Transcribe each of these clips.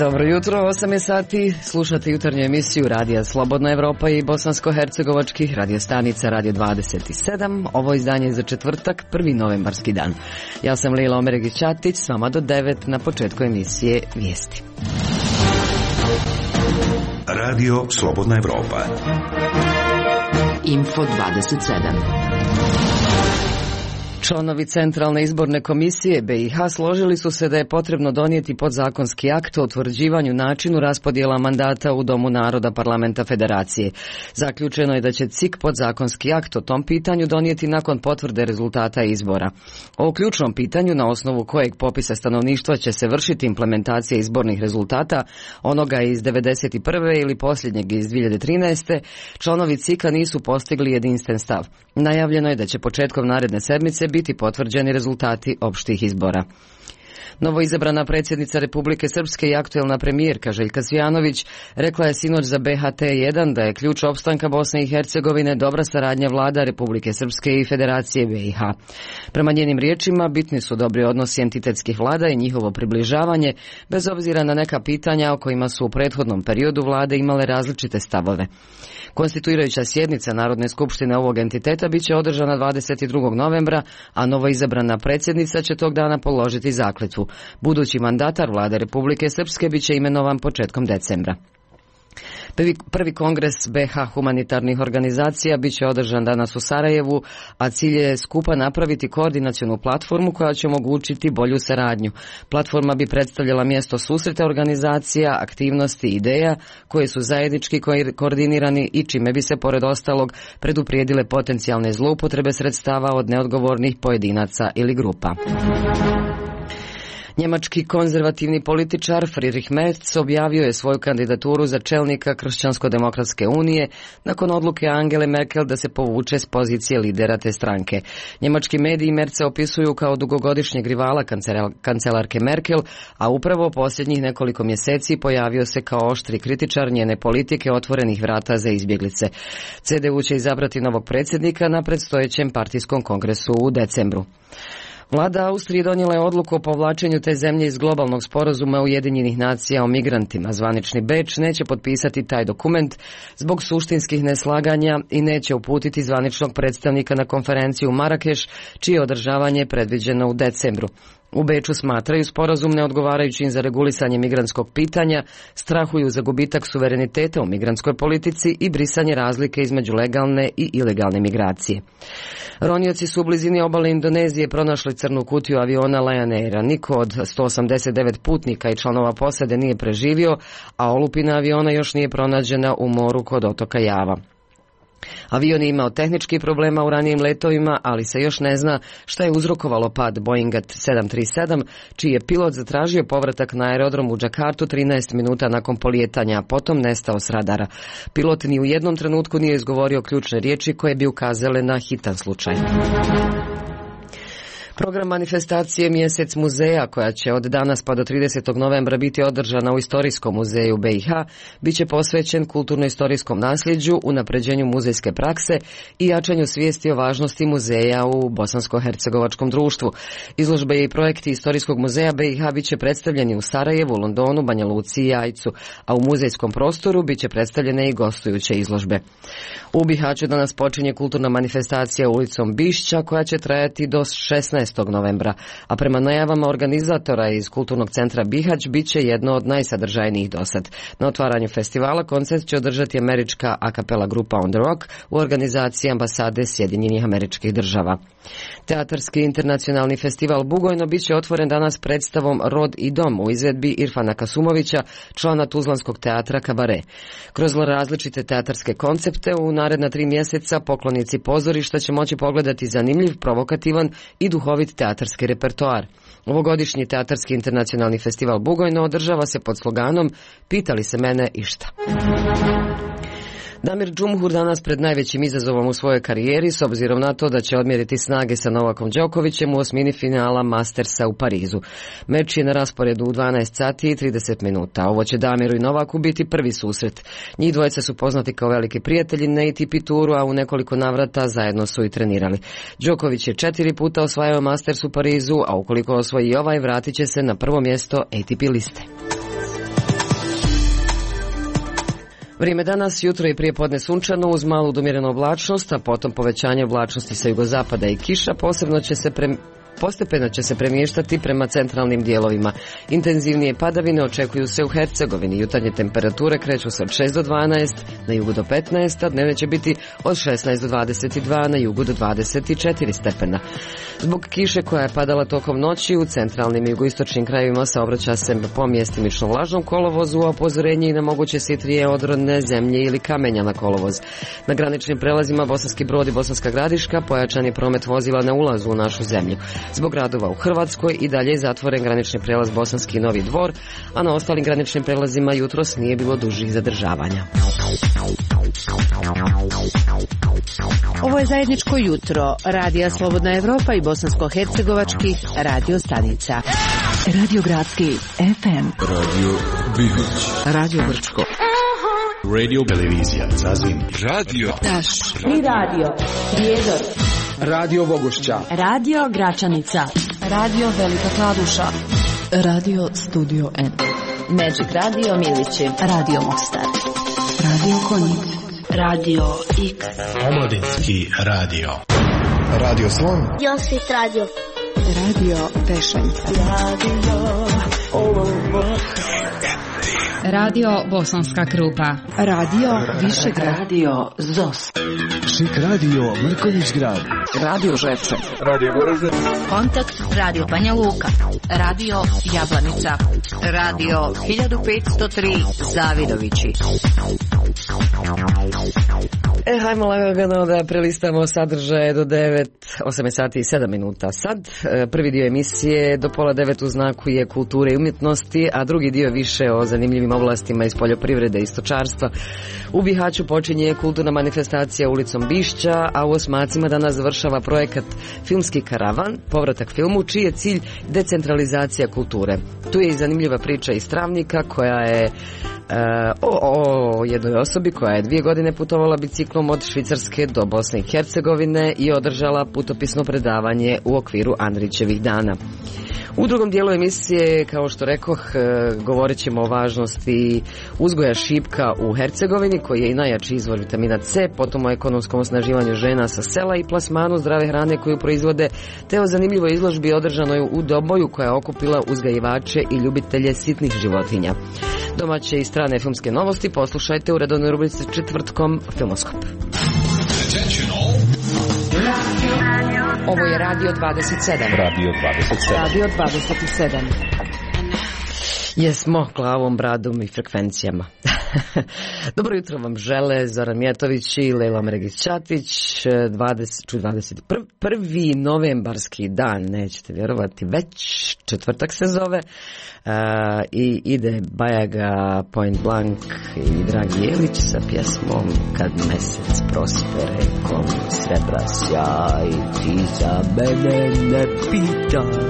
Dobro jutro, 8 je sati, slušate jutarnju emisiju Radija Slobodna Evropa i bosansko-hercegovačkih radiostanica Radio 27. Ovo izdanje je za četvrtak, 1. novembarski dan. Ja sam Lila Omeregić-Ćatić, s vama do 9 na početku emisije Vijesti. Radio Slobodna Evropa. Info 27. Članovi Centralne izborne komisije BiH složili su se da je potrebno donijeti podzakonski akt o utvrđivanju načinu raspodjela mandata u Domu naroda Parlamenta Federacije. Zaključeno je da će CIK podzakonski akt o tom pitanju donijeti nakon potvrde rezultata izbora. O ključnom pitanju na osnovu kojeg popisa stanovništva će se vršiti implementacija izbornih rezultata, onoga iz 1991. ili posljednjeg iz 2013. članovi CIK-a nisu postigli jedinstven stav. Najavljeno je da će početkom naredne sedmice biti potvrđeni rezultati opštih izbora. Novoizabrana predsjednica Republike Srpske i aktuelna premijerka Željka Cvijanović rekla je sinoć za BHT1 da je ključ opstanka Bosne i Hercegovine dobra saradnja vlada Republike Srpske i Federacije BiH. Prema njenim riječima bitni su dobri odnosi entitetskih vlada i njihovo približavanje, bez obzira na neka pitanja o kojima su u prethodnom periodu vlade imale različite stavove. Konstituirajuća sjednica Narodne skupštine ovog entiteta biće održana 22. novembra, a novoizabrana predsjednica će tog dana položiti zakletvu. Budući mandatar vlade Republike Srpske biće imenovan početkom decembra. Prvi kongres BiH humanitarnih organizacija biće održan danas u Sarajevu, a cilj je skupa napraviti koordinacionu platformu koja će omogućiti bolju saradnju. Platforma bi predstavljala mjesto susreta organizacija, aktivnosti i ideja koje su zajednički koordinirani i čime bi se pored ostalog preduprijedile potencijalne zloupotrebe sredstava od neodgovornih pojedinaca ili grupa. Njemački konzervativni političar Friedrich Merz objavio je svoju kandidaturu za čelnika Kršćansko-demokratske unije nakon odluke Angele Merkel da se povuče s pozicije lidera te stranke. Njemački mediji Merza opisuju kao dugogodišnjeg rivala kancelarke Merkel, a upravo posljednjih nekoliko mjeseci pojavio se kao oštri kritičar njene politike otvorenih vrata za izbjeglice. CDU će izabrati novog predsjednika na predstojećem partijskom kongresu u decembru. Vlada Austrije donijela je odluku o povlačenju te zemlje iz globalnog sporazuma Ujedinjenih nacija o migrantima. Zvanični Beč neće potpisati taj dokument zbog suštinskih neslaganja i neće uputiti zvaničnog predstavnika na konferenciju u Marakeš, čije održavanje je predviđeno u decembru. U Beču smatraju sporazum neodgovarajućim za regulisanje migrantskog pitanja, strahuju za gubitak suvereniteta u migrantskoj politici i brisanje razlike između legalne i ilegalne migracije. Ronioci su u blizini obale Indonezije pronašli crnu kutiju aviona Lion Aira. Niko od 189 putnika i članova posade nije preživio, a olupina aviona još nije pronađena u moru kod otoka Java. Avion je imao tehničkih problema u ranijim letovima, ali se još ne zna šta je uzrokovalo pad Boeinga 737, čiji je pilot zatražio povratak na aerodrom u Džakartu 13 minuta nakon polijetanja, a potom nestao s radara. Pilot ni u jednom trenutku nije izgovorio ključne riječi koje bi ukazale na hitan slučaj. Program manifestacije Mjesec muzeja, koja će od danas pa do 30. novembra biti održana u Istorijskom muzeju BiH, bit će posvećen kulturno-istorijskom nasljeđu, unapređenju muzejske prakse i jačanju svijesti o važnosti muzeja u bosansko-hercegovačkom društvu. Izložbe i projekti Istorijskog muzeja BiH bit će predstavljeni u Sarajevu, Londonu, Banja Luci i Jajcu, a u muzejskom prostoru bit će predstavljene i gostujuće izložbe. U Bihaću danas počinje kulturna manifestacija ulicom Bišća, koja će trajati do 16. novembra, a prema najavama organizatora iz Kulturnog centra Bihać bit će jedno od najsadržajnijih dosad. Na otvaranju festivala koncert će održati američka a cappella grupa On the Rock u organizaciji ambasade Sjedinjenih Američkih Država. Teatarski internacionalni festival Bugojno bit će otvoren danas predstavom Rod i dom u izvedbi Irfana Kasumovića, člana Tuzlanskog teatra Kabare. Kroz različite teatarske koncepte u naredna 3 mjeseca poklonici pozorišta će moći pogledati zanimljiv, provokativan i duhovit teatarski repertoar. Ovogodišnji Teatarski internacionalni festival Bugojno održava se pod sloganom Pitali se mene išta. Damir Džumhur danas pred najvećim izazovom u svojoj karijeri, s obzirom na to da će odmjeriti snage sa Novakom Đokovićem u osmini finala Mastersa u Parizu. Meč je na rasporedu u 12 sati i 30 minuta. Ovo će Damiru i Novaku biti prvi susret. Njih dvojica su poznati kao veliki prijatelji na ATP turu, a u nekoliko navrata zajedno su i trenirali. Đoković je 4 puta osvajao Masters u Parizu, a ukoliko osvoji ovaj, vratit će se na prvo mjesto ATP liste. Vrijeme danas, jutro i prije podne sunčano uz malu domjerenu oblačnost, a potom povećanje oblačnosti sa jugozapada i kiša, postepeno će se premještati prema centralnim dijelovima. Intenzivnije padavine očekuju se u Hercegovini. Jutarnje temperature kreću se od 6 do 12, na jugu do 15, a dnevne će biti od 16 do 22, na jugu do 24 stepena. Zbog kiše koja je padala tokom noći u centralnim i jugoistočnim krajevima saobraća se po mjestimično vlažnom kolovozu, a upozorenje i na moguće sitrije odrodne zemlje ili kamenja na kolovoz. Na graničnim prelazima Bosanski Brod i Bosanska Gradiška pojačan je promet vozila na ulazu u našu zemlju. Zbog radova u Hrvatskoj i dalje je zatvoren granični prelaz Bosanski Novi Dvor, a na ostalim graničnim prelazima jutros nije bilo dužih zadržavanja. Ovo je zajedničko jutro Radija Slobodna Evropa i bosansko-hercegovačkih radio stanica. Radio Gradski FM. Radio Bihać. Radio Brčko. Radio Televizija Zazvin. Radio Taš. I radio Prijedor. Radio Vogošća. Radio Gračanica. Radio Velika Kladuša. Radio Studio N. Magic Radio Milići. Radio Mostar. Radio Konjic. Radio X. Omladinski radio. Radio Slon. Josip Radio. Radio Pešanica. Radio Bosanska Krupa. Radio Višegrad. Radio ZOS. Šik Radio Mrkonjić Grad. Radio Žepče. Radio Goražde. Kontakt Radio Banja Luka. Radio Jablanica. Radio 1503 Zavidovići. Hajmo lagano da prelistamo sadržaje do 8 sati i 7 minuta. Sad, prvi dio emisije do pola 9 u znaku je kulture i umjetnosti, a drugi dio više o zanimljivim oblastima iz poljoprivrede i stočarstva. U Bihaću počinje kulturna manifestacija ulicom Bišća, a u Osmacima danas završava projekat Filmski karavan, povratak filmu, čiji je cilj decentralizacija kulture. Tu je i zanimljiva priča iz Travnika koja je o jednoj osobi koja je 2 godine putovala biciklom od Švicarske do Bosne i Hercegovine i održala putopisno predavanje u okviru Andrićevih dana. U drugom dijelu emisije, kao što rekoh, govorit ćemo o važnosti uzgoja šipka u Hercegovini, koji je i najjači izvor vitamina C, potom o ekonomskom osnaživanju žena sa sela i plasmanu zdrave hrane koju proizvode, te o zanimljivoj izložbi održanoj u Doboju koja je okupila uzgajivače i ljubitelje sitnih životinja. Domaće i strane filmske novosti poslušajte u redovnoj rubrici četvrtkom Filmoskop. Ovo je Radio 27. Radio 27. Radio 27. Jesmo glavom, bradom i frekvencijama. Dobro jutro vam žele Zoran Mijatović i Lejla Mregić-Ćatić. 21. novembarski dan, nećete vjerovati, već četvrtak se zove. I ide Bajaga, Point Blank i Dragi Jelić sa pjesmom Kad mesec prospere kom srebra sjaj, ti za mene ne pitaj.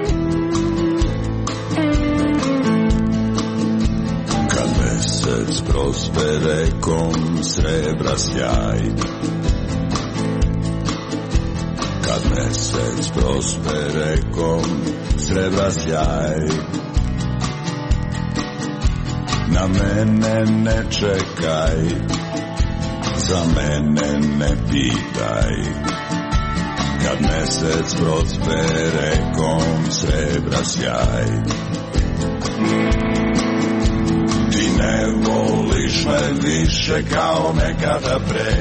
Mesec prospere kom srebra sjaj, kad mesec prospere kom srebra sjaj, na mene ne čekaj, za mene ne pitaj, kad mesec prospere kom srebra sjaj. Ti ne voliš me više kao nekada pre,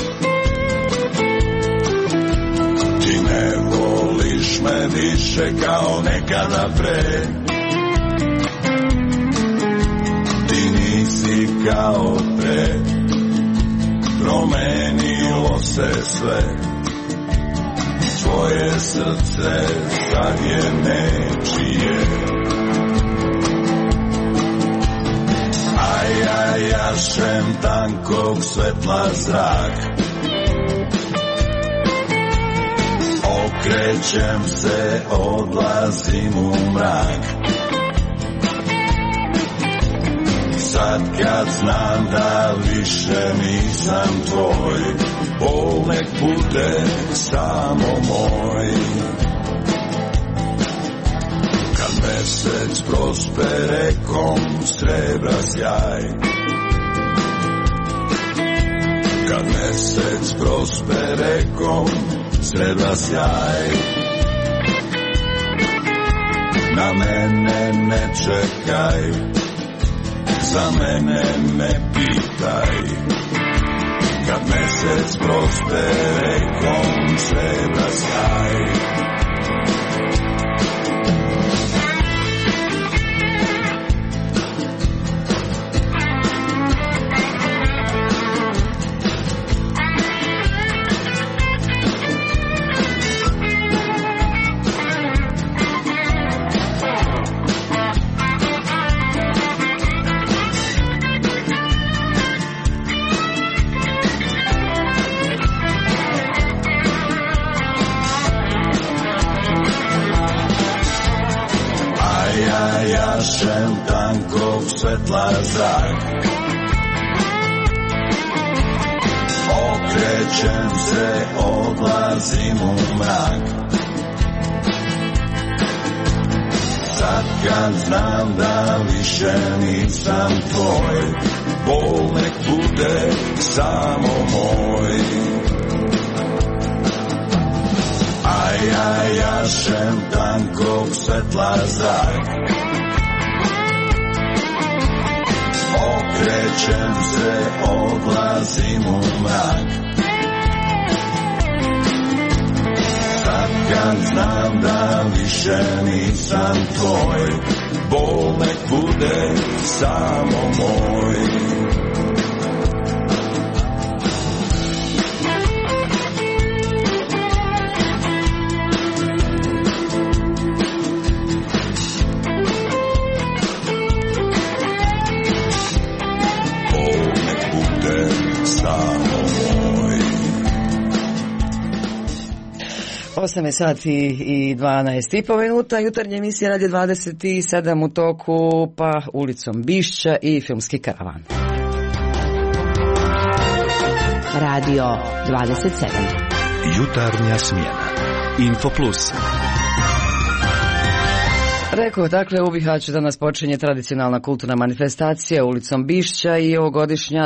ti ne voliš me više kao nekada pre, ti nisi kao pre, promenilo se sve, tvoje srce sad je nečije. Ja jašem tankog svetla zrak, okrećem se, odlazim u mrak. Sad kad znam da više nisam tvoj, bol nek bude samo moj. Kad mesec prospere kom srebra sjaj, mesec prosperekom srebra sjaj. Na mene ne čekaj, za mene ne pitaj. Kad mesec prosperekom srebra sjaj. Jašem tankov svetla zrak, okrećem se, odlazim u mrak. Sad kad znam da više nisam tvoj, bol nek bude samo moj. A ja jašem tankov svetla zrak, okrećem se, odlazim u mrak. Sad kad znam da više nisam tvoj, bol nek bude samo moj. Osam je sati i 12,5 minuta, jutarnja emisija Radio 27 u toku, pa ulicom Bišća i filmski karavan. Radio 27. Jutarnja smjena. Info Plus. Rekao, dakle, u Bihaću danas počinje tradicionalna kulturna manifestacija ulicom Bišća i ovogodišnja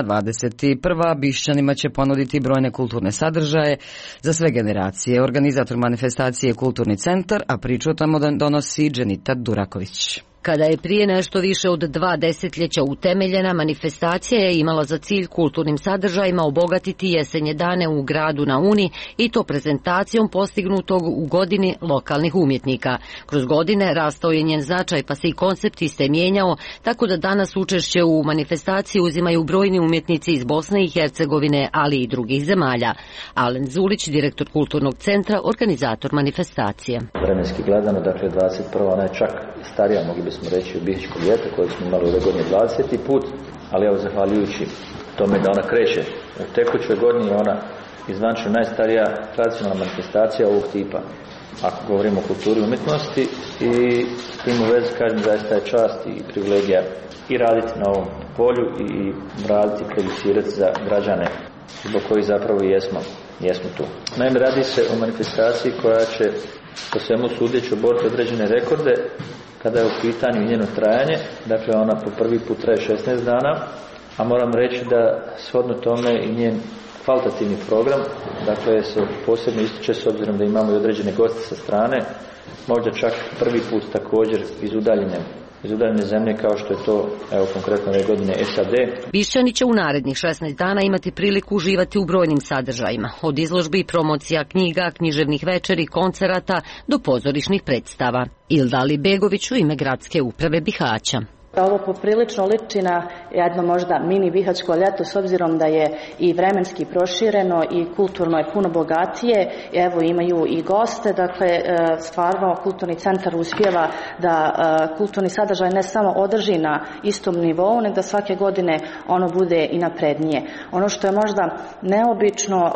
21. Bišćanima će ponuditi brojne kulturne sadržaje za sve generacije. Organizator manifestacije je Kulturni centar, a priču o tome donosi Dženita Duraković. Kada je prije nešto više od 2 desetljeća utemeljena, manifestacija je imala za cilj kulturnim sadržajima obogatiti jesenje dane u gradu na Uni i to prezentacijom postignutog u godini lokalnih umjetnika. Kroz godine rastao je njen značaj pa se i koncept iste mijenjao, tako da danas učešće u manifestaciji uzimaju brojni umjetnici iz Bosne i Hercegovine, ali i drugih zemalja. Alen Zulić, direktor Kulturnog centra, organizator manifestacije. Vremenski gledano, dakle 21. ona je čak starija, mogli bismo reći, u Bihaćko ljeto koje smo imali ove godine 20. put, ali evo zahvaljujući tome da ona kreće u tekućoj godini, ona izvančno najstarija tradicionalna manifestacija ovog tipa, ako govorimo o kulturi umjetnosti, i s tim u vezi kažem zaista je čast i privilegija i raditi na ovom polju i raditi i producirati za građane zbog kojih zapravo i jesmo tu. Naime, radi se o manifestaciji koja će po svemu sudeći oboriti određene rekorde kada je u pitanju njeno trajanje. Dakle, ona po prvi put traje 16 dana, a moram reći da shodno tome i njen kvalitativni program, dakle, se posebno ističe s obzirom da imamo i određene goste sa strane, možda čak prvi put također iz udaljene zemlje kao što je to, evo konkretno ove godine, SAD. Bišćani će u narednih 16 dana imati priliku uživati u brojnim sadržajima, od izložbi, promocija knjiga, književnih večeri, koncerata do pozorišnih predstava. Ildali Begović u ime Gradske uprave Bihaća. Ovo poprilično liči na jedno možda mini bihaćko ljeto s obzirom da je i vremenski prošireno i kulturno je puno bogatije. Evo imaju i goste, dakle stvarno Kulturni centar uspijeva da kulturni sadržaj ne samo održi na istom nivou, nego da svake godine ono bude i naprednije. Ono što je možda neobično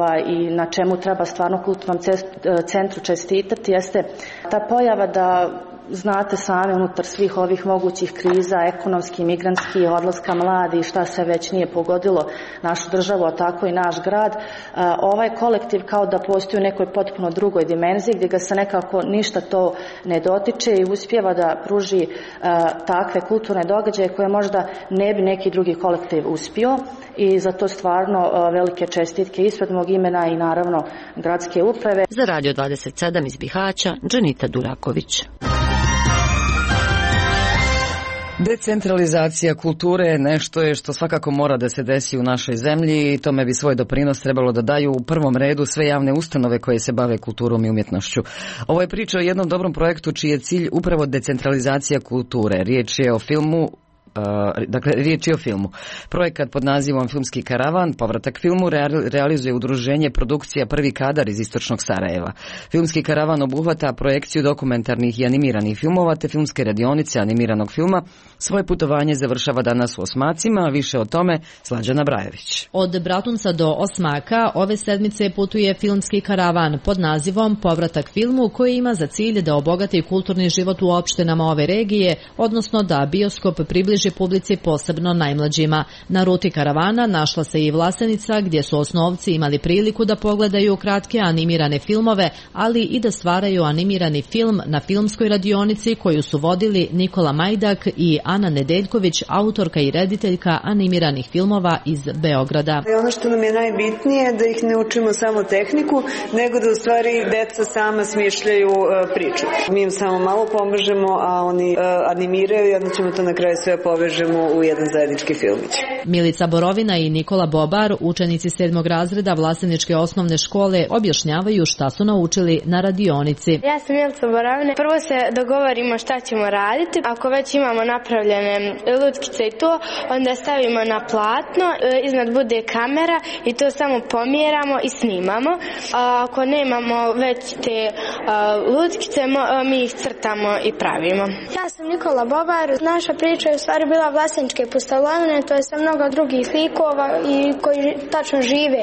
i na čemu treba stvarno Kulturnom centru čestitati jeste ta pojava da znate sami, unutar svih ovih mogućih kriza, ekonomski, migrantski, odlaska mladi, šta se već nije pogodilo našu državu, a tako i naš grad, ovaj kolektiv kao da postoji u nekoj potpuno drugoj dimenziji gdje ga se nekako ništa to ne dotiče i uspijeva da pruži takve kulturne događaje koje možda ne bi neki drugi kolektiv uspio i za to stvarno velike čestitke ispred mog imena i naravno gradske uprave. Za Radio 27 iz Bihaća, Dženita Duraković. Decentralizacija kulture nešto je što svakako mora da se desi u našoj zemlji i tome bi svoj doprinos trebalo da daju u prvom redu sve javne ustanove koje se bave kulturom i umjetnošću. Ovo je priča o jednom dobrom projektu čiji je cilj upravo decentralizacija kulture. Riječ je o filmu. Projekat pod nazivom Filmski karavan, povratak filmu, realizuje udruženje Produkcija Prvi kadar iz istočnog Sarajeva. Filmski karavan obuhvata projekciju dokumentarnih i animiranih filmova te filmske radionice animiranog filma. Svoje putovanje završava danas u Osmacima, a više o tome Slađana Brajević. Od Bratunca do Osmaka ove sedmice putuje Filmski karavan pod nazivom Povratak filmu, koji ima za cilj da obogati kulturni život u opštinama ove regije, odnosno da bioskop približi publici, posebno najmlađima. Na ruti karavana našla se i Vlasenica, gdje su osnovci imali priliku da pogledaju kratke animirane filmove, ali i da stvaraju animirani film na filmskoj radionici koju su vodili Nikola Majdak i Ana Nedeljković, autorka i rediteljka animiranih filmova iz Beograda. Ono što nam je najbitnije da ih ne učimo samo tehniku, nego da u stvari deca sama smišljaju priču. Mi im samo malo pomažemo, a oni animiraju i onda ćemo to na kraju sve povežemo u jedan zajednički filmić. Milica Borovina i Nikola Bobar, učenici 7. razreda Vlaseničke osnovne škole, objašnjavaju šta su naučili na radionici. Ja sam Milica Borovina. Prvo se dogovorimo šta ćemo raditi. Ako već imamo napravljene lutkice i to, onda stavimo na platno, iznad bude kamera i to samo pomjeramo i snimamo. A ako nemamo već te lutkice, mi ih crtamo i pravimo. Ja sam Nikola Bobar. Naša priča je u stvari bila Vlaseničke pustolovine, to je sa mnogo drugih likova i koji tačno žive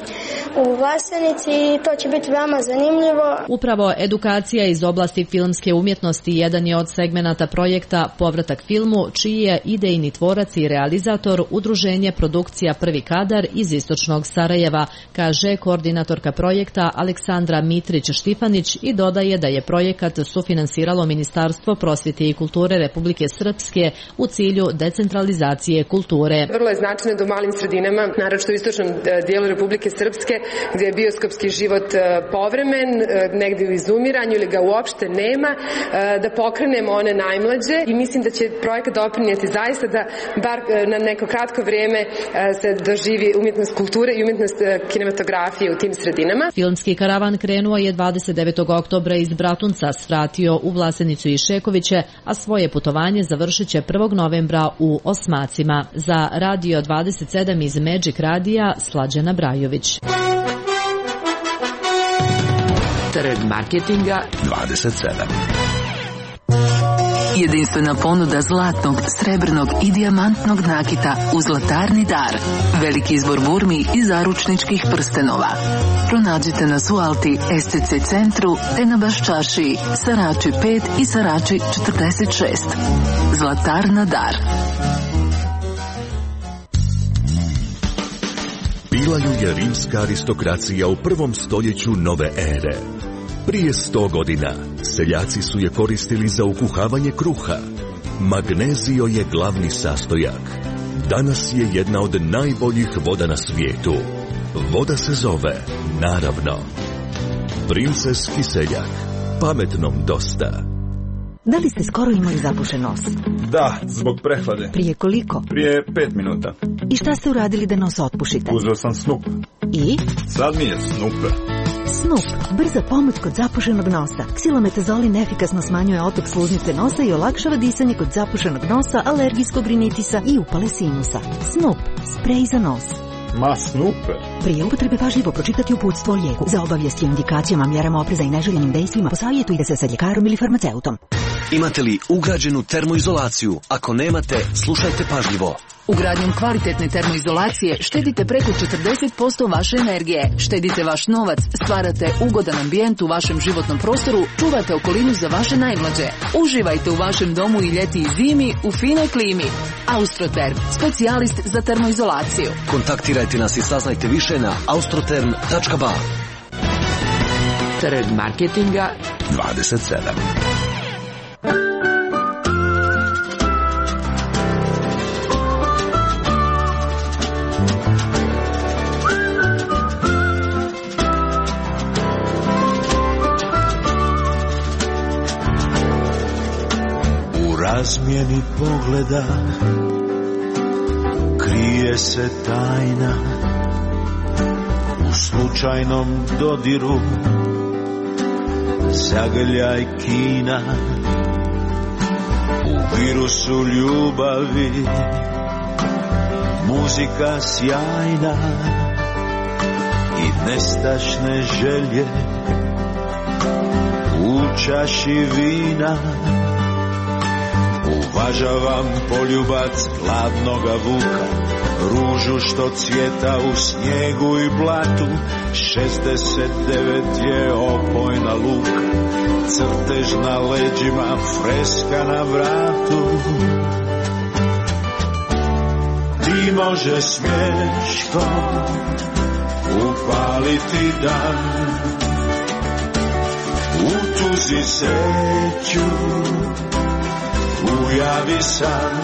u Vlasenici i to će biti veoma zanimljivo. Upravo edukacija iz oblasti filmske umjetnosti jedan je od segmenata projekta Povratak filmu, čiji je idejni tvorac i realizator udruženje Produkcija Prvi kadar iz istočnog Sarajeva, kaže koordinatorka projekta Aleksandra Mitrić-Štifanić i dodaje da je projekat sufinansiralo Ministarstvo prosvjete i kulture Republike Srpske u cilju decentralizacije kulture. Vrlo je značajno da u malim sredinama, naročito u istočnom dijelu Republike Srpske, gdje je bioskopski život povremen, negdje u izumiranju ili ga uopšte nema, da pokrenemo one najmlađe i mislim da će projekat doprinijeti zaista da bar na neko kratko vrijeme se doživi umjetnost kulture i umjetnost kinematografije u tim sredinama. Filmski karavan krenuo je 29. oktobra iz Bratunca, svratio u Vlasenicu i Šekoviće, a svoje putovanje završit će 1. novembra u Osmacima. Za Radio 27 iz Magic Radija, Slađana Brajović. Trg marketinga 27. Jedinstvena ponuda zlatnog, srebrnog i dijamantnog nakita u Zlatarni dar. Veliki izbor burmi i zaručničkih prstenova. Pronađite nas u Alti, STC centru, te na Baščaršiji, Sarači 5 i Sarači 46. Zlatarna dar. Bila ju je rimska aristokracija u 1. stoljeću nove ere. Prije 100 godina seljaci su je koristili za ukuhavanje kruha. Magnezio je glavni sastojak. Danas je jedna od najboljih voda na svijetu. Voda se zove, naravno, Princeski seljak. Pametnom dosta. Da li ste skoro imali zapušen nos? Da, zbog prehlade. Prije koliko? Prije 5 minuta. I šta ste uradili da nos otpušite? Uzeo sam Snup. I? Sad mi je Snup. Snup, brza pomoć kod zapušenog nosa. Ksilometazolin efikasno smanjuje otok sluznice nosa i olakšava disanje kod zapušenog nosa, alergijskog rinitisa i upale sinusa. Snup, sprej za nos. Ma, Snuper. Prije upotrebe pažljivo pročitati uputstvo o lijeku. Za obavijesti o indikacijama, mjerama opreza i neželjenim dejstvima posavjetujte se sa ljekarom ili farmaceutom. Imate li ugrađenu termoizolaciju? Ako nemate, slušajte pažljivo. Ugradnjom kvalitetne termoizolacije štedite preko 40% vaše energije. Štedite vaš novac, stvarate ugodan ambijent u vašem životnom prostoru, čuvate okolinu za vaše najmlađe. Uživajte u vašem domu i ljeti i zimi u finoj klimi. Austroterm, specijalist za termoizolaciju. Kontaktirajte nas i saznajte više na austroterm.ba. Trg marketinga 27. Razmjeni pogleda krije se tajna, u slučajnom dodiru zagrljaj kina, u virusu ljubavi muzika sjajna i nestašne želje u čaši vina. Uvažavam poljubac hladnoga vuka, ružu što cvjeta u snijegu i blatu. 69 je opojna luka, crtež na leđima, freska na vratu. Ti može smješko upaliti dan, u tuzi sreću ujavi san.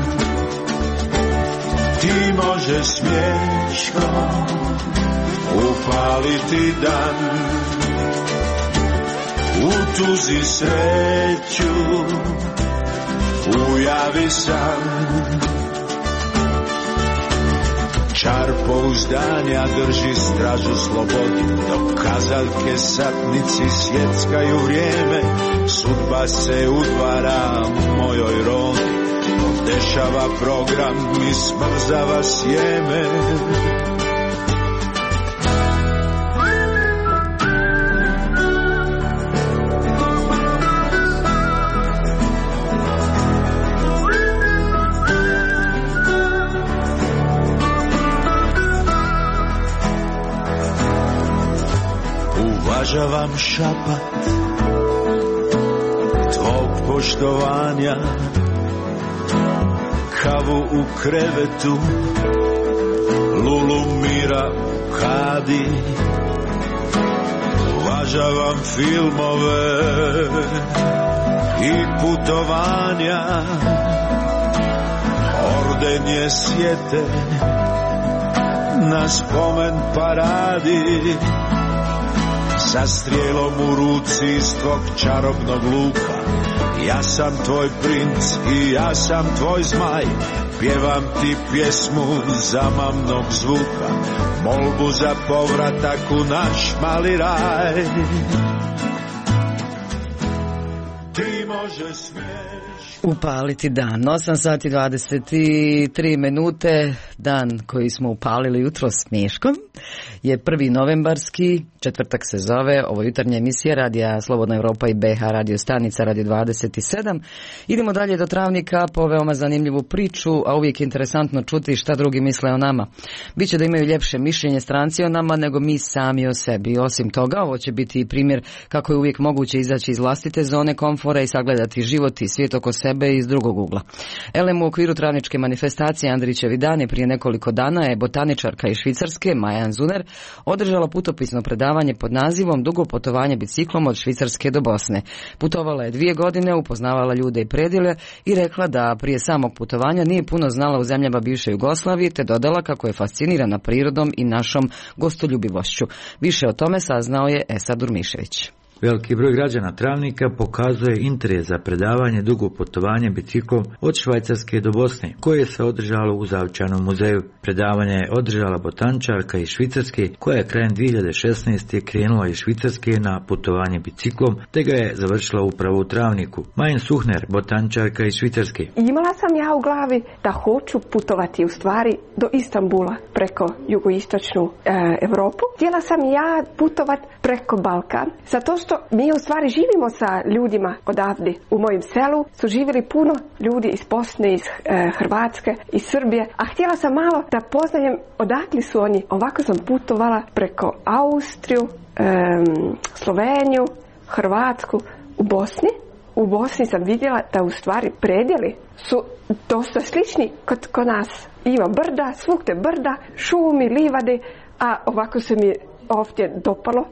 Ti može smješko upaliti dan, u tuzi sreću ujavi san. Čar pouzdanja drži stražu slobodi, dok kazaljke satnici sjeckaju vrijeme. Sudba se udvara mojoj rodi, podešava program i smrzava sjeme. Uvažavam šapat tvog poštovanja, kavu u krevetu, lulu mira u kadi. Uvažavam filmove i putovanja, orden je sjete na spomen paradi. Sa strijelom u ruci iz tvog čarobnog luka, ja sam tvoj princ i ja sam tvoj zmaj. Pjevam ti pjesmu zamamnog zvuka, molbu za povratak u naš mali raj. Ti može upaliti dan. 8 sati 23 minute, dan koji smo upalili jutro smješkom, je 1. novembarski, četvrtak se zove, ovo jutarnja emisija Radija Slobodna Evropa i BH radio stanica Radio 27. Idemo dalje do Travnika po veoma zanimljivu priču, a uvijek je interesantno čuti šta drugi misle o nama. Biće da imaju ljepše mišljenje stranci o nama nego mi sami o sebi. Osim toga, ovo će biti i primjer kako je uvijek moguće izaći iz vlastite zone komfora i sagledati život i svijet oko sebe iz drugog ugla. Elem, u okviru Travničke manifestacije Andrićevi dani prije nekoliko dana je botaničarka iz Švicarske Maja Anzuner održala putopisno predavanje pod nazivom Dugo putovanje biciklom od Švicarske do Bosne. Putovala je 2 godine, upoznavala ljude i predjele i rekla da prije samog putovanja nije puno znala u zemljama bivše Jugoslavije, te dodala kako je fascinirana prirodom i našom gostoljubivošću. Više o tome saznao je Esad Durmišević. Veliki broj građana Travnika pokazuje interes za predavanje Dugo putovanje biciklom od Švajcarske do Bosne, koje se održalo u Zavičajnom muzeju. Predavanje je održala botaničarka iz Švicarske, koja je krajem 2016. krenula iz Švicarske na putovanje biciklom, te ga je završila upravo u Travniku. Majin Suhner, botaničarka iz Švicarske. Imala sam ja u glavi da hoću putovati u stvari do Istanbula preko jugoistočnu Evropu. Htjela sam ja putovati preko Balkan, zato što Zato mi u stvari živimo sa ljudima odavde. U mojem selu su živjeli puno ljudi iz Bosne, iz Hrvatske, iz Srbije, a htjela sam malo da poznajem odakle su oni. Ovako sam putovala preko Austriju, Sloveniju, Hrvatsku, u Bosni. U Bosni sam vidjela da u stvari predjeli su dosta slični kod nas. Ima brda, svugdje brda, šumi, livade, a ovako se mi ovdje dopalo.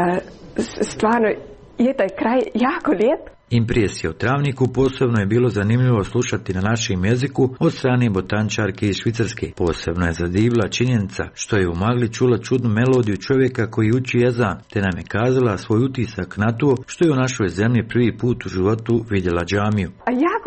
Stvarno je taj kraj jako lijep. Impresije o Travniku posebno je bilo zanimljivo slušati na našem jeziku od strane botančarke iz Švicarske. Posebno je zadivila činjenica što je u magli čula čudnu melodiju čovjeka koji uči ezan, te nam je kazala svoj utisak na to što je u našoj zemlji prvi put u životu vidjela džamiju. A jako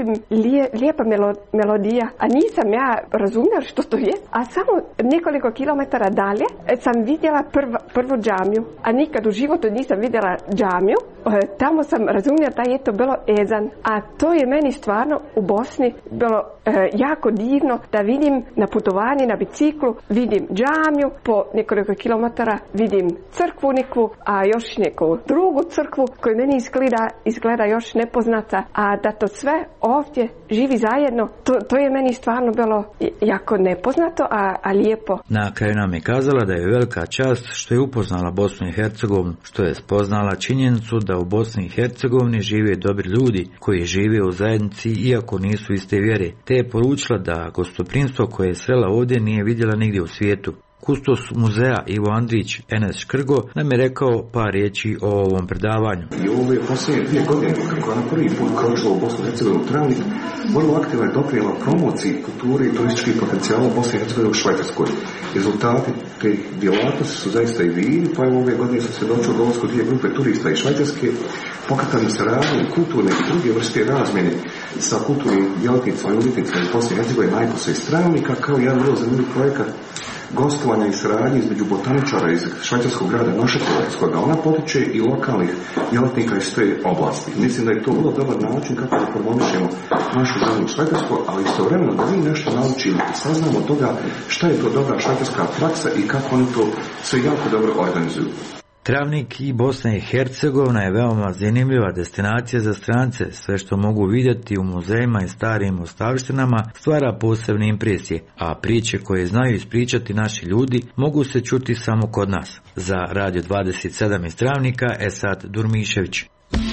lijepa melodija, a nisam ja razumjela što to je, a samo nekoliko kilometara dalje sam vidjela prvu džamiju, a nikad u životu nisam vidjela džamiju. Tamo sam razumjela da je to bilo ezan, a to je meni stvarno u Bosni bilo jako divno da vidim na putovanju na biciklu, vidim džamiju, po nekoliko kilometara vidim crkvu neku, a još neku drugu crkvu koju meni izgleda još nepoznata, a da to sve ovdje živi zajedno, to je meni stvarno bilo jako nepoznato, a lijepo. Na kraju nam je kazala da je velika čast što je upoznala Bosnu i Hercegovinu, što je spoznala činjenicu da u Bosni i Hercegovini žive dobri ljudi koji žive u zajednici iako nisu iste vjere, te je poručila da gostoprimstvo koje je srela ovdje nije vidjela nigdje u svijetu. Kustos muzeja Ivo Andrić, Enes Škrgo, nam je rekao par riječi o ovom predavanju. I ove posljednje 2 godine, kako je na prvi put kročila u Bosnu i Hercegovinu Travnik, vrlo aktivno je doprinijela promociji kulture i turističkih potencijala Bosne i Hercegovine u Švajcarskoj. Rezultati tih djelatnosti su zaista i vidni, pa je ove godine se svjedočilo dolasku 2 grupe turista iz Švajcarske, pokretanju saradnje kulturne i druge vrste razmjene sa kulturnim djelatnicama i umjetnicima iz Bosne i Hercegovine, najposlije iz Travnika, kao jedan vrlo zanimljiv projekat gostovanja i saradnje između botaničara iz švajcarskog grada Nošekova, iz kojega ona potiče, i lokalnih djelatnika iz te oblasti. Mislim da je to vrlo dobar način kako da promovišemo našu zemlju Švajcarsku, ali istovremeno da mi nešto naučimo i saznamo toga šta je to dobra švajcarska praksa i kako oni to sve jako dobro organizuju. Travnik i Bosna i Hercegovina je veoma zanimljiva destinacija za strance. Sve što mogu vidjeti u muzejima i starim ostavštinama stvara posebne impresije, a priče koje znaju ispričati naši ljudi mogu se čuti samo kod nas. Za Radio 27 iz Travnika, Esad Durmišević.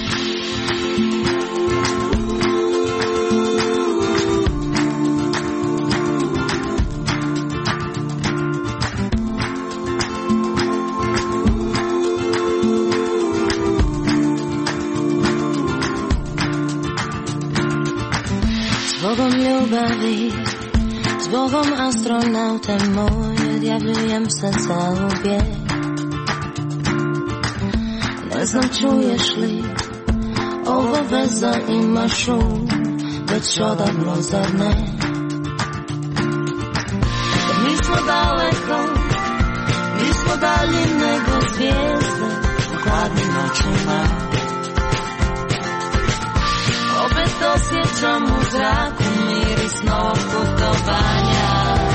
Zbogom ljubavi, zbogom astronaute moj, odjavljujem se za ubijeg. Ne znam čuješ li, ovo veza ima šum, već odavno zar ne? Mi smo daleko, mi smo dalji nego zvijezde, u hladnim noćima. Opet osjećam u zraku miris novog putovanja.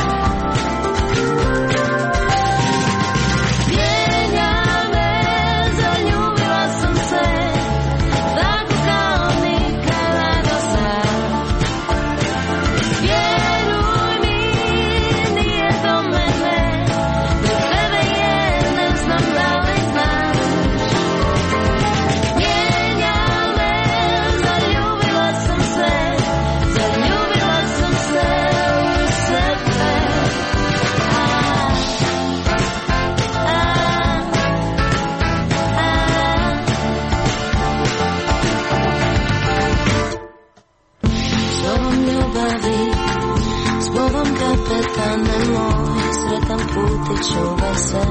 Mijenja me, zaljubila sam se, tako kao nikada do sad. Vjeruj mi, nije do mene, do tebe je, ne znam da li znaš. Mijenja me, zaljubila sam se u sebe. Zbogom ljubavi, zbogom kapetane moj, sretan putić čuvaj se.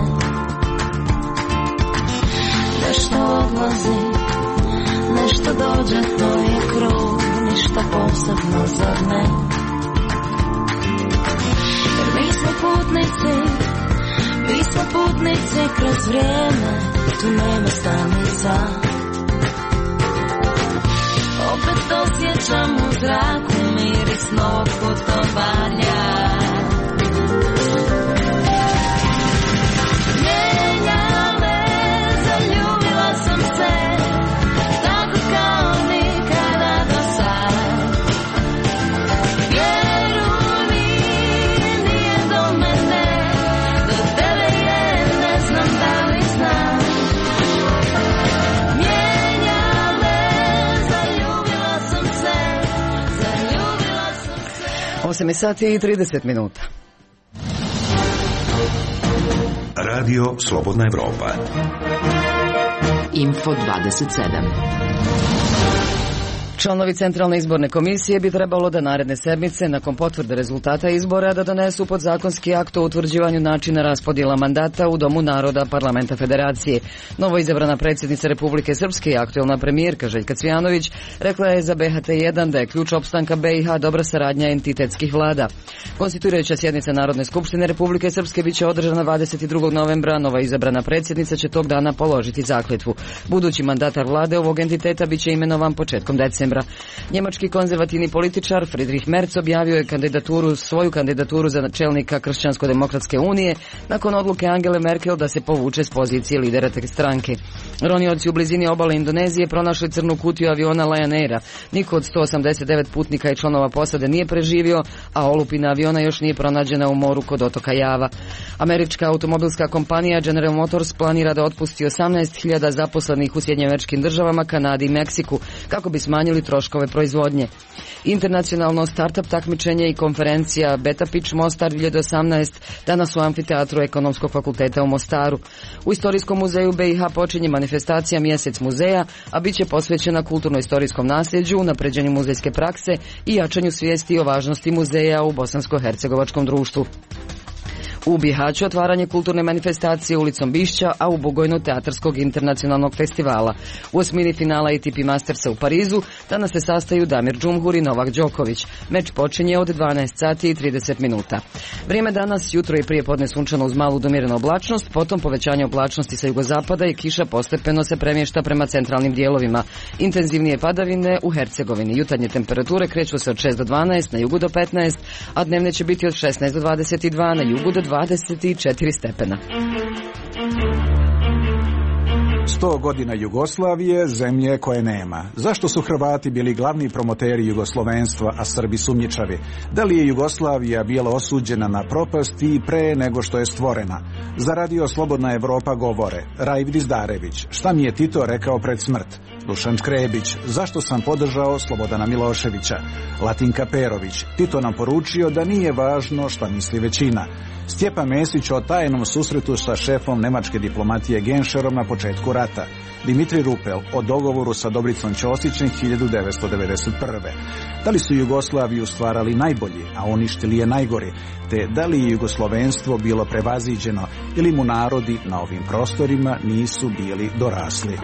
Nešto odlazi, nešto dođe, to je krug, ništa posebno, zar ne? Jer mi smo putnici kroz vrijeme, tu nema stanica. Opet osjećam u zraku miris novog putovanja. Mijenja me, zaljubila sam se, 8 sati i 30 minuta. Radio Slobodna Evropa. Info 27. Članovi Centralne izborne komisije bi trebalo da naredne sedmice, nakon potvrde rezultata izbora, da donesu podzakonski akt o utvrđivanju načina raspodjela mandata u Domu naroda Parlamenta Federacije. Novo izabrana predsjednica Republike Srpske i aktuelna premijerka Željka Cvijanović rekla je za BHT1 da je ključ opstanka BiH dobra saradnja entitetskih vlada. Konstituirajuća sjednica Narodne skupštine Republike Srpske biće održana 22. novembra. Nova izabrana predsjednica će tog dana položiti zakletvu. Budući mandatar vlade ovog entiteta biće imenovan početkom decembra. Njemački konzervativni političar Friedrich Merz objavio je svoju kandidaturu za čelnika Kršćansko-demokratske unije nakon odluke Angele Merkel da se povuče s pozicije lidera te stranke. Ronioci u blizini obale Indonezije pronašli crnu kutiju aviona Lion Aira. Niko od 189 putnika i članova posade nije preživio, a olupina aviona još nije pronađena u moru kod otoka Java. Američka automobilska kompanija General Motors planira da otpusti 18.000 zaposlenih u Sjedinjenim Američkim Državama, Kanadi i Meksiku kako bi smanjili troškove proizvodnje. Internacionalno startup takmičenje i konferencija Beta Pitch Mostar 2018 danas u amfiteatru Ekonomskog fakulteta u Mostaru. U Istorijskom muzeju BiH počinje manifestacija Mjesec muzeja, a bit će posvećena kulturno-istorijskom nasljeđu, unapređenju muzejske prakse i jačanju svijesti o važnosti muzeja u bosansko-hercegovačkom društvu. U Bihaću otvaranje kulturne manifestacije ulicom Bišća, a u Bugojnu teatarskog internacionalnog festivala. U osmini finala ATP Mastersa u Parizu danas se sastaju Damir Džumhur i Novak Đoković. Meč počinje od 12 sati i 30 minuta. Vrijeme danas, jutro i prije podne sunčano uz malu domjerenu oblačnost, potom povećanje oblačnosti sa jugozapada i kiša postepeno se premješta prema centralnim dijelovima. Intenzivnije padavine u Hercegovini. Jutarnje temperature kreću se od 6 do 12, na jugu do 15, a dnevne će biti od 16 do 22, na jugu do 24 stepena. 100 godina Jugoslavije, zemlje koje nema. Zašto su Hrvati bili glavni promoteri jugoslovenstva, a Srbi sumnjičavi? Da li je Jugoslavija bila osuđena na propast i pre nego što je stvorena? Za Radio Slobodna Evropa govore Raif Dizdarević, šta mi je Tito rekao pred smrt? Dušan Škrebić, zašto sam podržao Slobodana Miloševića? Latinka Perović, Tito nam poručio da nije važno šta misli većina. Stjepan Mesić o tajnom susretu sa šefom nemačke diplomatije Genšerom na početku rata. Dimitri Rupel o dogovoru sa Dobricom Ćosićem 1991. Da li su Jugoslaviju stvarali najbolji, a uništili je najgori, te da li je jugoslovenstvo bilo prevaziđeno ili mu narodi na ovim prostorima nisu bili dorasli.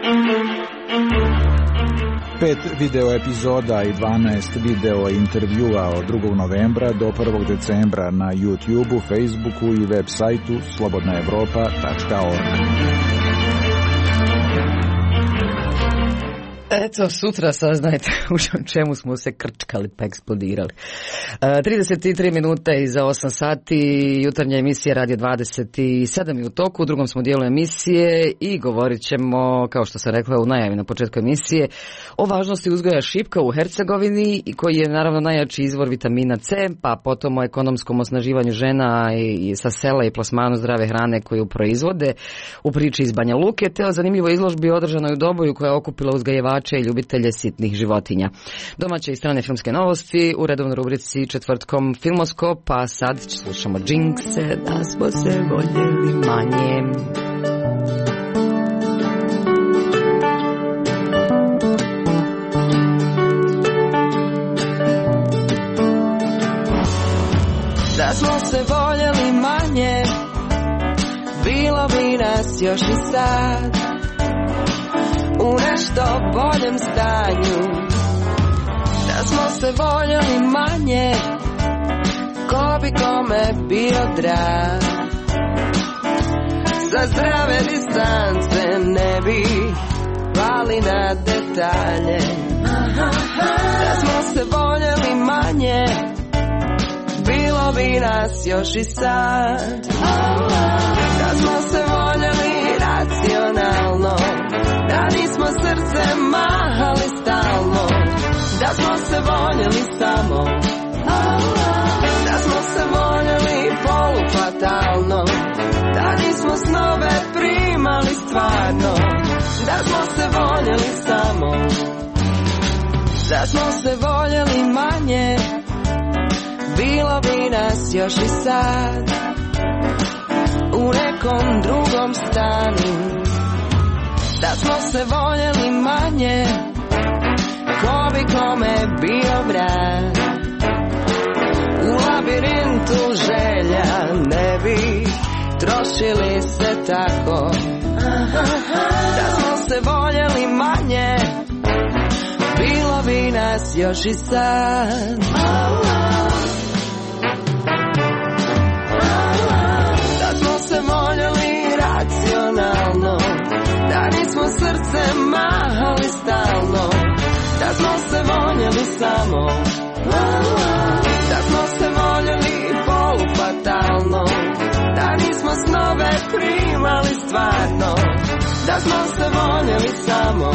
5 video epizoda i 12 video intervjua od 2. novembra do 1. decembra na YouTubeu, Facebooku i web sajtu slobodnaevropa.org. Eto, sutra saznajte u čemu smo se krčkali pa eksplodirali. 33 minute iza 8 sati, jutarnja emisija Radio 27 je u toku, u drugom smo dijelu emisije i govorit ćemo, kao što sam rekla u najavi na početku emisije, o važnosti uzgoja šipka u Hercegovini, koji je naravno najjači izvor vitamina C, pa potom o ekonomskom osnaživanju žena i sa sela i plasmanu zdrave hrane koju proizvode, u priči iz Banja Luke, te o zanimljivoj izložbi održanoj u Doboju koja je okupila uzgajivače i ljubitelje sitnih životinja. Domaće i strane filmske novosti u redovnoj rubrici četvrtkom Filmoskop, a sad slušamo Džinkse, da smo se voljeli manje. Da smo se voljeli manje, bilo bi nas još i sad u nešto boljem stanju. Da smo se voljeli manje, ko bi kome bio drag. Za zdrave distance ne bi pali na detalje. Da smo se voljeli manje, bilo bi nas još i sad. Da smo se voljeli racionalno, da nismo srce mahali stalno. Da smo se voljeli samo, da smo se voljeli polufatalno, da nismo snove primali stvarno. Da smo se voljeli samo, da smo se voljeli manje, bilo nas još i sad u nekom drugom stanu. Da smo se voljeli manje, ko bi kome bio brat. U labirintu želja ne bi trošili se tako. Da smo se voljeli manje, bilo bi nas još i sad. Da smo se voljeli racionalno, da nismo srce mahali stalno. Da smo se voljeli samo, da smo se voljeli polufatalno, da nismo snove primali stvarno. Da smo se voljeli samo.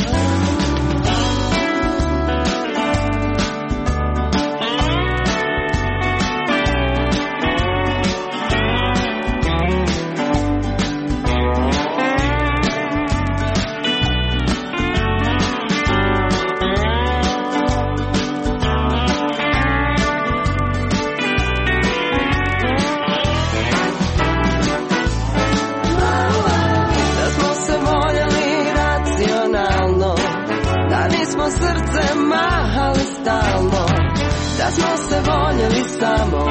Srce mahali stalno, da smo se voljeli samo,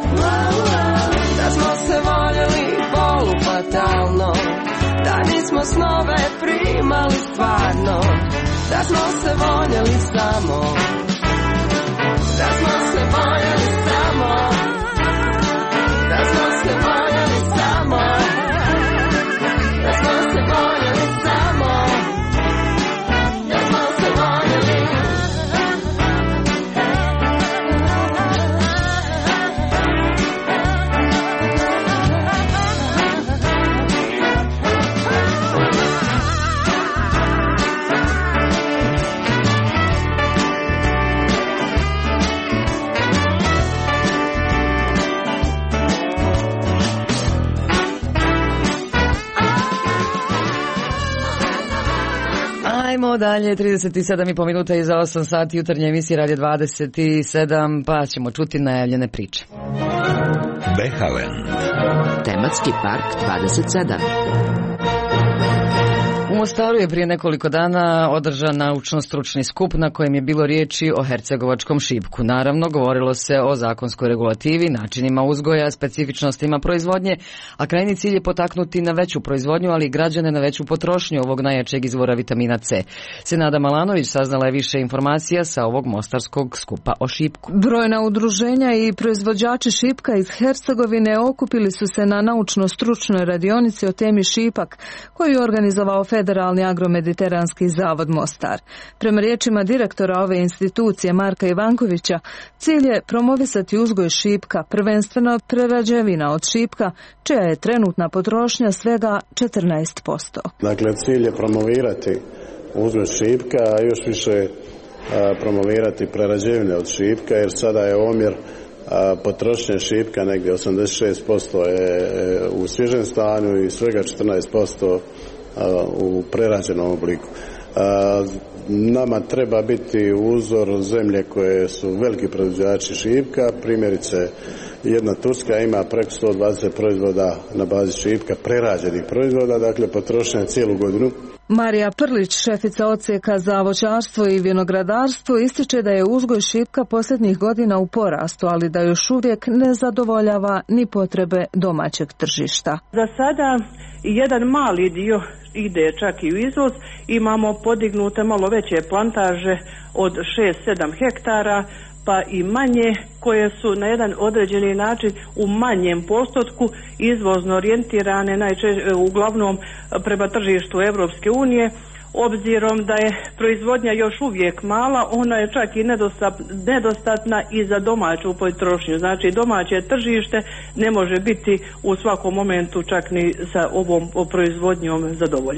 da smo se voljeli polufatalno, da nismo snove primali stvarno, da smo se voljeli samo, da smo se voljeli samo, da smo se voljeli samo, da smo se voljeli samo. Ajmo dalje, 37,5 minuta iza 8 sati jutarnje emisije Radio 27, pa ćemo čuti najavljene priče. Behalen. Tematski park 27. U Mostaru je prije nekoliko dana održan naučno-stručni skup na kojem je bilo riječi o hercegovačkom šipku. Naravno, govorilo se o zakonskoj regulativi, načinima uzgoja, specifičnostima proizvodnje, a krajnji cilj je potaknuti na veću proizvodnju, ali i građane na veću potrošnju ovog najjačeg izvora vitamina C. Senada Malanović saznala je više informacija sa ovog mostarskog skupa o šipku. Brojna udruženja i proizvođači šipka iz Hercegovine okupili su se na naučno-stručnoj radionici o temi šipak, koju je organizovao Federalni agromediteranski zavod Mostar. Prema riječima direktora ove institucije Marka Ivankovića, cilj je promovisati uzgoj šipka, prvenstveno prerađevina od šipka, čija je trenutna potrošnja svega 14%. Dakle, cilj je promovirati uzgoj šipka, a još više promovirati prerađevine od šipka, jer sada je omjer potrošnje šipka negdje 86% je u svježem stanju i svega 14% u prerađenom obliku. Nama treba biti uzor zemlje koje su veliki proizvođači šipka. Primjerice, jedna Turska ima preko 120 proizvoda na bazi šipka, prerađenih proizvoda, dakle potrošnja cijelu godinu. Marija Prlić, šefica odsjeka za voćarstvo i vinogradarstvo, ističe da je uzgoj šipka posljednjih godina u porastu, ali da još uvijek ne zadovoljava ni potrebe domaćeg tržišta. Za sada jedan mali dio ide čak i u izvoz. Imamo podignute malo veće plantaže od 6-7 hektara, pa i manje, koje su na jedan određeni način u manjem postotku izvozno orijentirane, uglavnom prema tržištu Europske unije. Obzirom da je proizvodnja još uvijek mala, ona je čak i nedostatna i za domaću potrošnju. Znači, domaće tržište ne može biti u svakom momentu čak ni sa ovom proizvodnjom zadovoljeno.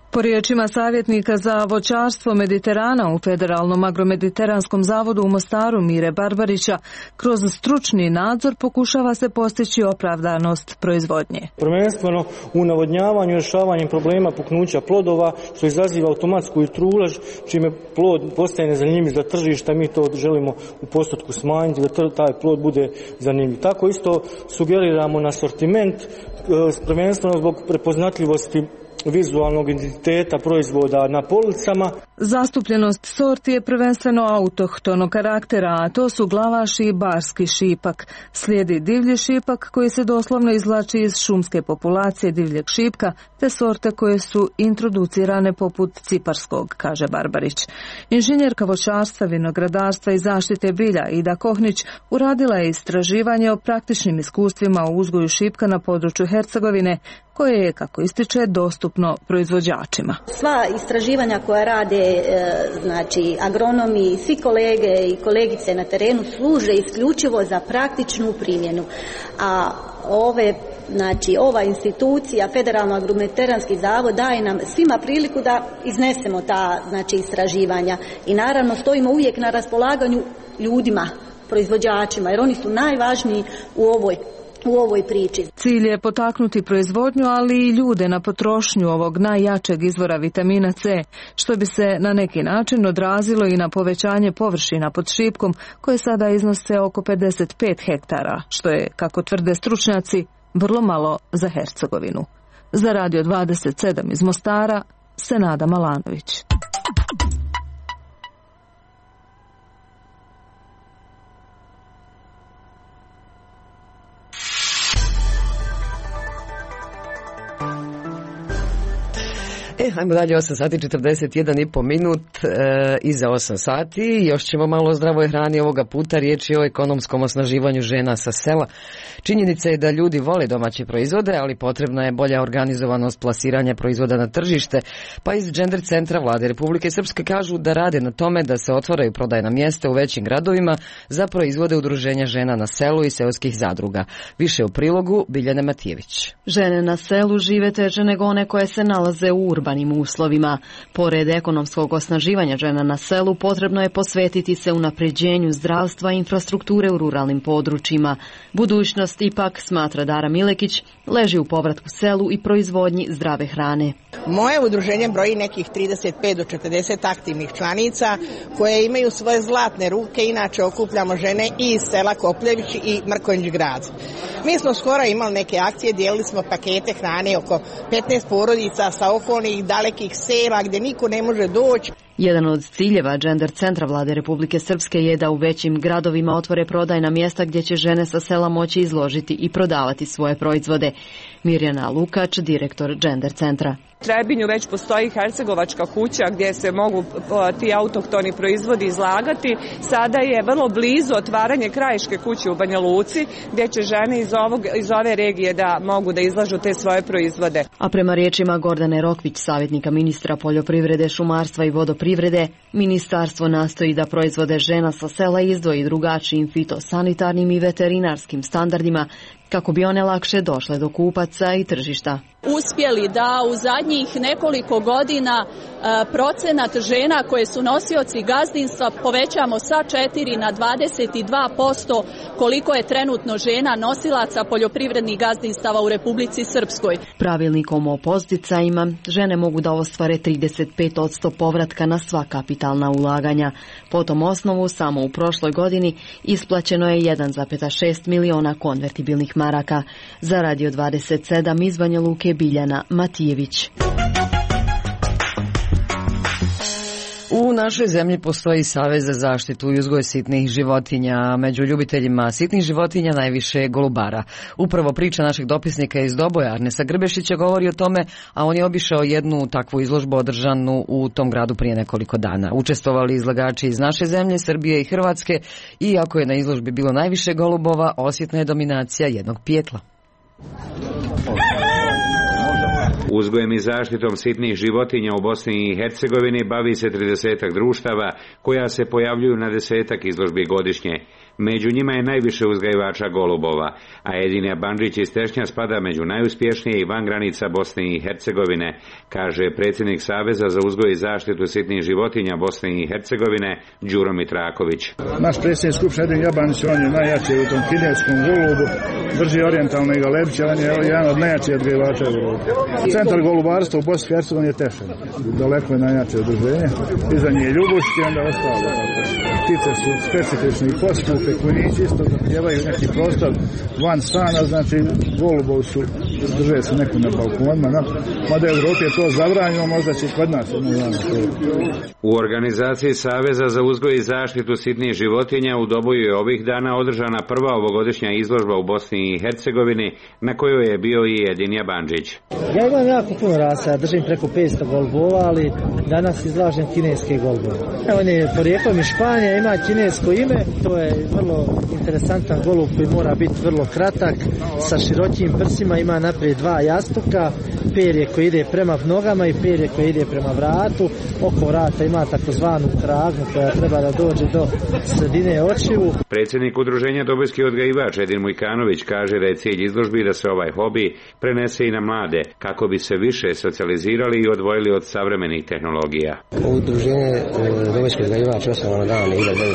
Po riječima savjetnika za voćarstvo Mediterana u Federalnom agromediteranskom zavodu u Mostaru Mire Barbarića, kroz stručni nadzor pokušava se postići opravdanost proizvodnje. Prvenstveno u navodnjavanju i rješavanjem problema puknuća plodova, što izaziva automatsku trulež, čime plod postaje nezanimljiv za tržište, mi to želimo u postotku smanjiti, da taj plod bude zanimljiv. Tako isto sugeriramo na sortiment, prvenstveno zbog prepoznatljivosti vizualnog identiteta proizvoda na policama. Zastupljenost sorti je prvenstveno autohtonog karaktera, a to su glavaš i barski šipak. Slijedi divlji šipak koji se doslovno izvlači iz šumske populacije divljeg šipka, te sorte koje su introducirane poput ciparskog, kaže Barbarić. Inženjerka voćarstva, vinogradarstva i zaštite bilja Ida Kohnić uradila je istraživanje o praktičnim iskustvima u uzgoju šipka na području Hercegovine, koje je, kako ističe, dostupno proizvođačima. Sva istraživanja koja rade znači agronomi, svi kolege i kolegice na terenu služe isključivo za praktičnu primjenu. A ova institucija, Federalno agromediteranski zavod, daje nam svima priliku da iznesemo ta istraživanja. I naravno stojimo uvijek na raspolaganju ljudima, proizvođačima, jer oni su najvažniji u ovoj priči. Cilj je potaknuti proizvodnju, ali i ljude na potrošnju ovog najjačeg izvora vitamina C, što bi se na neki način odrazilo i na povećanje površina pod šipkom, koje sada iznose oko 55 hektara, što je, kako tvrde stručnjaci, vrlo malo za Hercegovinu. Za Radio 27 iz Mostara, Senada Malanović. Ajmo dalje, 8 sati 41,5 minut iza 8 sati. Još ćemo malo o zdravoj hrani ovoga puta. Riječ je o ekonomskom osnaživanju žena sa sela. Činjenica je da ljudi vole domaće proizvode, ali potrebna je bolja organizovanost plasiranja proizvoda na tržište. Pa iz Gender centra Vlade Republike Srpske kažu da rade na tome da se otvaraju prodajna mjesta u većim gradovima za proizvode udruženja žena na selu i seoskih zadruga. Više u prilogu Biljane Matijević. Žene na selu žive teže nego one koje se nalaze u urbanim uslovima. Pored ekonomskog osnaživanja žena na selu, potrebno je posvetiti se unapređenju zdravstva i infrastrukture u ruralnim područjima. Budućnost ipak, smatra Dara Milekić, leži u povratku selu i proizvodnji zdrave hrane. Moje udruženje broji nekih 35 do 40 aktivnih članica koje imaju svoje zlatne ruke. Inače okupljamo žene i iz sela Kopljević i Mrkonjić grad. Mi smo skoro imali neke akcije, dijelili smo pakete hrane oko 15 porodica sa okolnih dalekih sela gdje niko ne može doći. Jedan od ciljeva Gender centra Vlade Republike Srpske je da u većim gradovima otvore prodajna mjesta gdje će žene sa sela moći izložiti i prodavati svoje proizvode. Mirjana Lukač, direktor Gender centra. U Trebinju već postoji hercegovačka kuća gdje se mogu ti autohtoni proizvodi izlagati. Sada je vrlo blizu otvaranje krajiške kuće u Banja Luci gdje će žene iz ove regije da mogu da izlažu te svoje proizvode. A prema riječima Gordane Rokvić, savjetnika ministra poljoprivrede, šumarstva i vodoprivrede, ministarstvo nastoji da proizvode žena sa sela izdvoji drugačijim fitosanitarnim i veterinarskim standardima kako bi one lakše došle do kupaca i tržišta. Uspjeli da u zadnjih nekoliko godina procenat žena koje su nosioci gazdinstva povećamo sa 4 na 22% koliko je trenutno žena nosilaca poljoprivrednih gazdinstava u Republici Srpskoj. Pravilnikom o podsticajima žene mogu da ostvare 35% povratka na sva kapitalna ulaganja. Po tom osnovu samo u prošloj godini isplaćeno je 1,6 miliona konvertibilnih maraka. Za Radio 27 iz Banja Luke Biljana Matijević. U našoj zemlji postoji Savez za zaštitu i uzgoj sitnih životinja. Među ljubiteljima sitnih životinja najviše je golubara. Upravo priča našeg dopisnika iz Doboja, Arnesa Grbešića, govori o tome, a on je obišao jednu takvu izložbu održanu u tom gradu prije nekoliko dana. Učestvovali izlagači iz naše zemlje, Srbije i Hrvatske, i iako je na izložbi bilo najviše golubova, osjetna je dominacija jednog pijetla. Uzgojem i zaštitom sitnih životinja u Bosni i Hercegovini bavi se 30 društava koja se pojavljuju na 10 izložbi godišnje. Među njima je najviše uzgajivača golubova, a Edinja Bandžić iz Tešnja spada među najuspješnije i van granica Bosne i Hercegovine, kaže predsjednik Saveza za uzgoj i zaštitu sitnih životinja Bosne i Hercegovine, Đuro Mitraković. Naš predsjednik skupštine Edinja Bandžić, on je najjači u tom kineskom golubu, drži orijentalne galebiće, on je jedan od najjačih odgajivača u Europi. Centar golubarstva u Bosni i Hercegovini je Tešan, daleko je najjače udruženje, iza nje je Ljubuški, onda ostalo. Ptice su specifični postupe, kunići isto zahtijevaju neki prostor van stana, znači golubov su, drže se neko na balkonima, mada u Europi je to zabranjeno, možda će kod nas. U organizaciji Saveza za uzgoj i zaštitu sitnih životinja u Doboju je ovih dana održana prva ovogodišnja izložba u Bosni i Hercegovini, na kojoj je bio i Edinja Bandžić. Ja imam jako puno rasa, držim preko 500 golubova, ali danas izlažem kineske golubove. On je porijeklom iz Španije, ima kinesko ime, to je vrlo interesantan golub koji mora biti vrlo kratak, sa širokim prsima, ima naprijed 2 jastuka, perje koje ide prema nogama i perje koje ide prema vratu, oko vrata ima takozvanu kragnu koja treba da dođe do sredine očiju. Predsjednik udruženja Dobojski odgajivač Edin Mujkanović kaže da je cilj izložbi da se ovaj hobi prenese i na mlade, kako bi se više socijalizirali i odvojili od savremenih tehnologija. Udruženje Dobojski odgajivač osnovano dana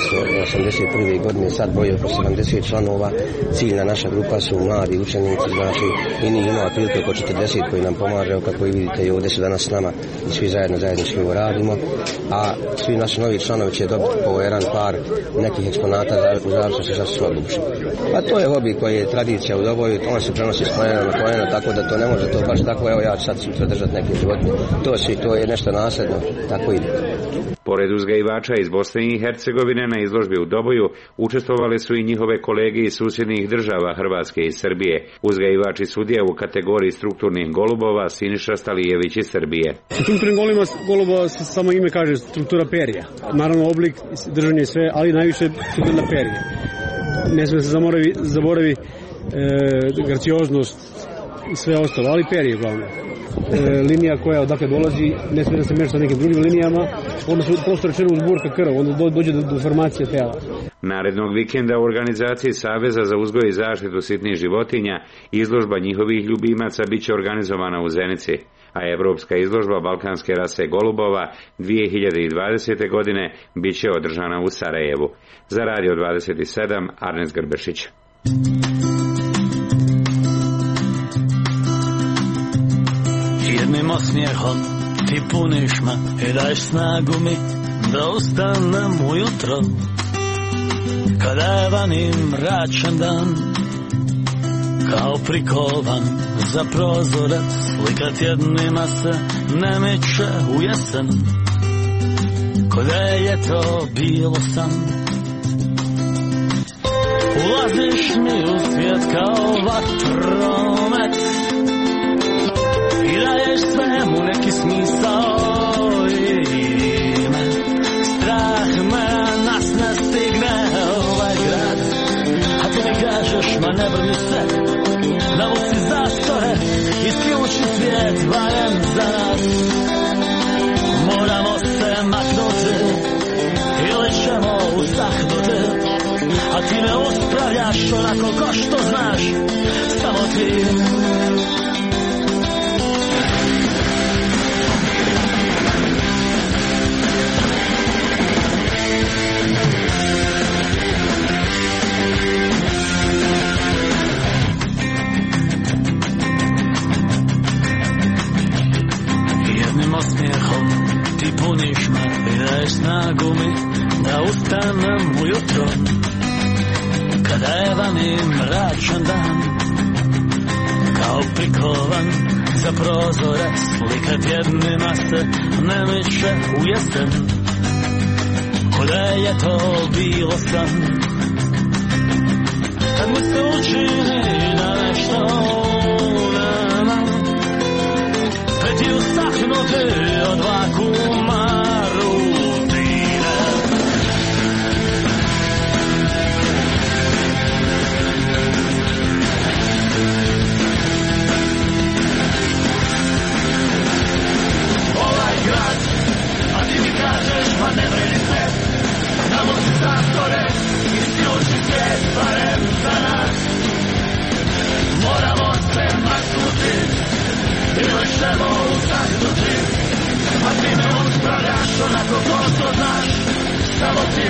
1981. godine, sad broji oko 70 članova. Ciljna naša grupa su mladi učenici, znači i njih ima otprilike oko 40 koji nam pomaže, kako i vidite i ovdje su danas s nama i svi zajednički ovo radimo, a svi naši novi članovi će dobiti po jedan par nekih eksponata u zavisnosti za su odlučili. Pa to je hobi koji je tradicija u Doboju, on se prenosi s koljena na koljeno, tako da to ne može to baš tako, evo ja ću sad sutra držati neke životinje. To je nešto nasljedno, tako ide. Pored uzgajivača iz Bosne i Hercegovine na izložbi u Doboju učestvovali su i njihove kolege iz susjednih država Hrvatske i Srbije. Uzgajivači sudija u kategoriji strukturnih golubova Siniša Stalijević iz Srbije. U strukturnim golubova samo ime kaže struktura perja. Naravno oblik, držanje sve, ali najviše strukturna perja. Ne smije se zaboravi gracioznost i sve ostalo, ali perje uglavnom. Linija koja odakle dolazi ne smije da se meša sa nekim drugim linijama, onda su prosto rečeno uzburka krv, onda dođe do formacije tela. Narednog vikenda u organizaciji Saveza za uzgoj i zaštitu sitnih životinja izložba njihovih ljubimaca biće organizovana u Zenici, a evropska izložba balkanske rase golubova 2020. godine biće održana u Sarajevu. Za Radio 27 Arnes Grbešić. Jednim osmijehom ti puniš me i daješ snagu mi da ustanem ujutro. Kada je vani mračan dan, kao prikovan za prozorac, slika tjednima se ne meće u jesen. Kada je to bilo san, ulaziš mi u svijet kao vatromet i daješ svemu neki smisao i ime. Strah me nas ne stigne ovaj grad, a ti mi kažeš ma ne brini se, navuci zastore, isključi svijet barem za nas. Moramo se maknuti ili ćemo usahnuti, a ti me uspravljaš onako ko što znaš, samo ti. Osmijehom ti puniš me i daješ snagu mi da ustanem ujutro. Kada je vani mračan dan, kao prikovan za prozorac, slika tjednima se ne miče u jesen. Koda je to bilo san, kad mi se učini da nešto nema, ti usahnuti od vakuma rutine. Ovaj grad, a ti mi kažeš ma ne brini se, navuci zastore, isključi se. ćemo ustaknuti, a ti me uspravljaš onako ko što znaš, samo ti.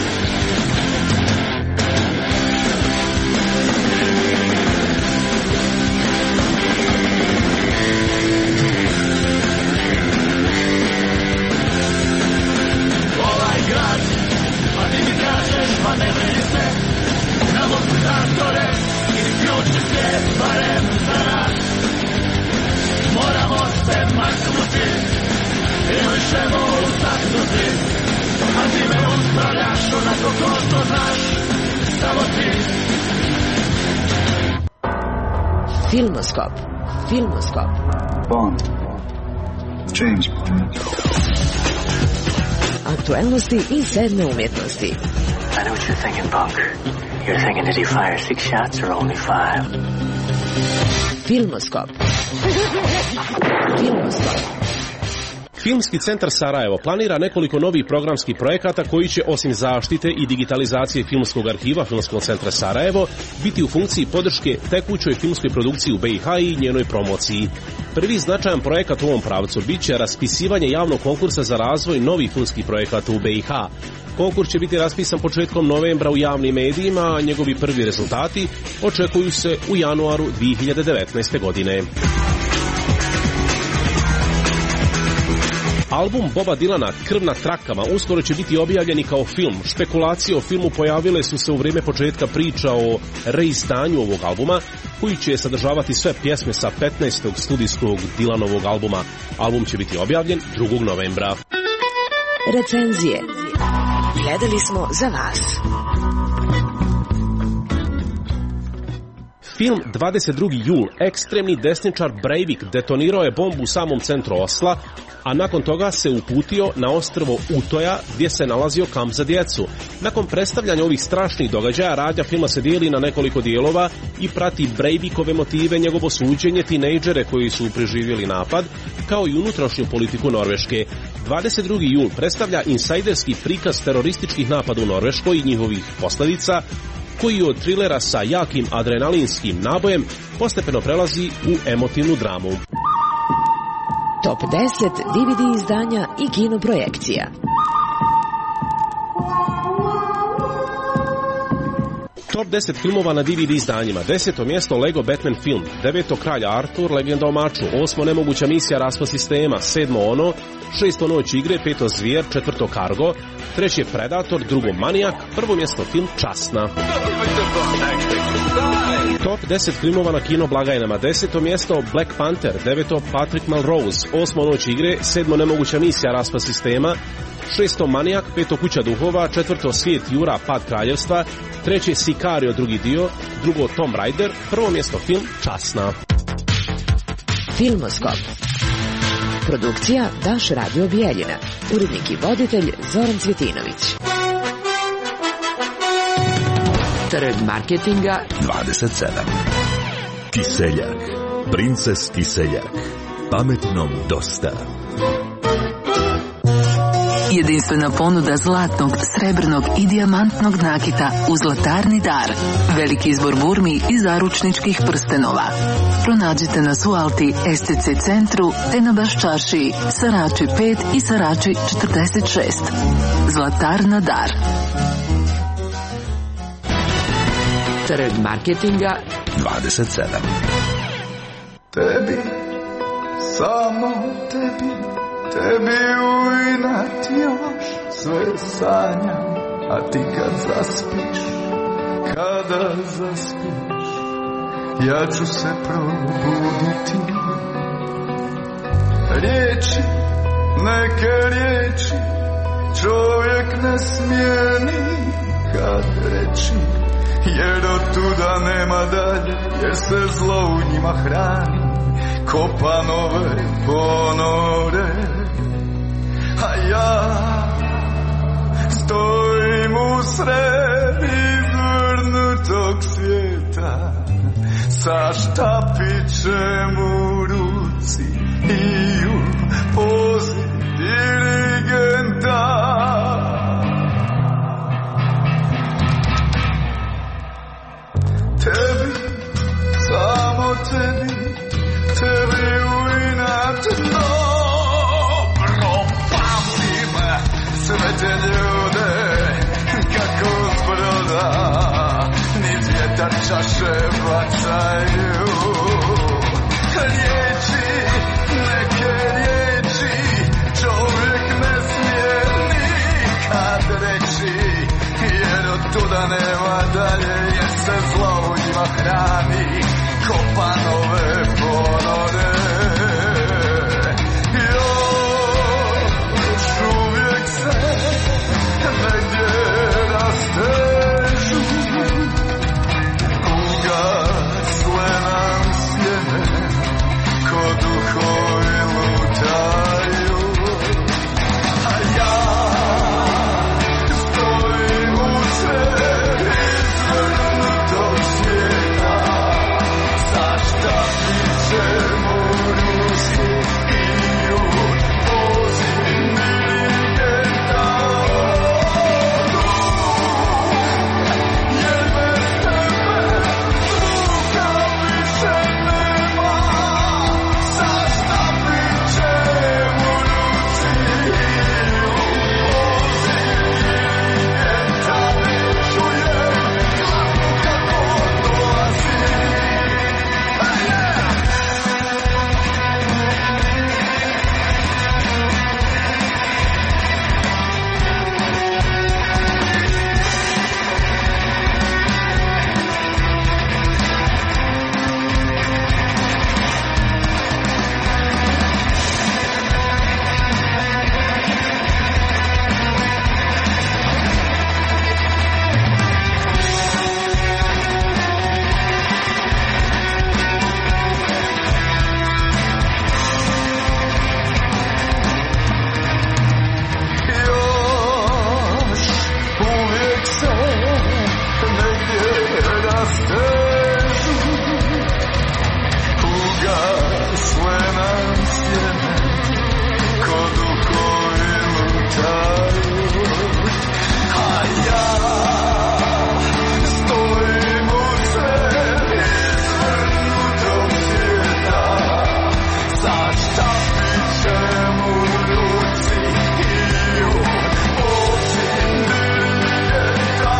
Ovaj grad, a ti mi kažeš pa ne brini se, navuku traktore i ključi svijet barem za nas. Moramo se maknuti, ili ćemo ustaknuti, a ti me uspravljaš onako ko što znaš, samo ti. Filmoskop. Filmoskop. Bond. James Bond. Aktuelnosti i sedme umjetnosti. I know what you're thinking, Punk. You're thinking, did he fire 6 shots or only 5? Filmoskop. Filmoskop. Filmski centar Sarajevo planira nekoliko novih programskih projekata koji će, osim zaštite i digitalizacije filmskog arhiva Filmskog centra Sarajevo, biti u funkciji podrške tekućoj filmskoj produkciji u BiH i njenoj promociji. Prvi značajan projekat u ovom pravcu bit će raspisivanje javnog konkursa za razvoj novih filmskih projekata u BiH. Konkurs će biti raspisan početkom novembra u javnim medijima, a njegovi prvi rezultati očekuju se u januaru 2019. godine. Album Boba Dylana Krv na trakama uskoro će biti objavljen i kao film. Špekulacije o filmu pojavile su se u vrijeme početka priča o reizdanju ovog albuma, koji će sadržavati sve pjesme sa 15. studijskog Dylanovog albuma. Album će biti objavljen 2. novembra. Recenzije. Gledali smo za vas. Film 22. jul, ekstremni desničar Breivik detonirao je bombu u samom centru Osla, a nakon toga se uputio na ostrvo Utoja gdje se nalazio kamp za djecu. Nakon predstavljanja ovih strašnih događaja, radnja filma se dijeli na nekoliko dijelova i prati Breivikove motive, njegovo suđenje, tinejdžere koji su preživjeli napad, kao i unutrašnju politiku Norveške. 22. jul predstavlja insajderski prikaz terorističkih napada u Norveškoj i njihovih posljedica, koji od trilera sa jakim adrenalinskim nabojem postepeno prelazi u emotivnu dramu. Top 10 DVD izdanja i kinoprojekcija. Top 10 filmova na DVD izdanjima. 10. mjesto Lego Batman film. 9. Kralj Artur, Legenda o maču. 8. Nemoguća misija, Raspad sistema. 7. Ono. 6. Noć igre. 5. Zvijer. 4. Cargo. 3. Predator. 2. Manijak. 1. mjesto film Časna. Top 10 filmova na kino blagajnama. 10. mjesto Black Panther. 9. Patrick Melrose. 8. Noć igre. 7. Nemoguća misija, Raspad sistema. 6. Manijak, 5. Kuća duhova, 4. Svijet Jura, Pad kraljevstva, 3. Sicario, drugi dio, 2. Tomb Raider, 1. mjesto film Časna. Filmoskop. Produkcija Daš Radio Bijeljina. Urednik i voditelj Zoran Cvjetinović. Trg marketinga 27. Kiseljak. Princes Kiseljak. Pametnom dosta. Jedinstvena ponuda zlatnog, srebrnog i dijamantnog nakita u Zlatarni dar. Veliki izbor burmi i zaručničkih prstenova. Pronađite nas u Alti, STC centru, te na Baščaršiji, Sarači 5 i Sarači 46. Zlatarna dar. Trg marketinga 27. Tebi, samo tebi, tebi uinat još sve sanjam, a ti kad zaspiš, ja ću se probuditi. Riječi, neke riječi, čovjek ne smije nikad reći, jer od tuda nema dalje, jer se zlo u njima hrani, kopa nove ponore. A ja stojim usred izvrnutog svijeta, sa štapićem u ruci i u pozi dirigenta. Tebi, samo tebi, tebi u inat flaše bacaju. Riječi, neke riječi, čovjek ne smije nikad reći, jer od tuda nema dalje, jer se zlo u njima hrani, kopa nove ponore. Još uvijek se negdje rastežu, ugasle nam sjene, ko duhovi lutaju, a ja stojim usred izvrnutog svijeta, za šta pićem u ruci i u pozi dirigenta. Jer bez tebe zvuka više nema, za šta pićem u ruci i u pozi dirigenta. Čujem glavu kako dolazi. Još uvijek se negdje rastežu, ugasle nam sjene, ko duhovi lutaju, a ja stojim usred izvrnutog svijeta, za šta pićem u ruci i u pozi dirigenta.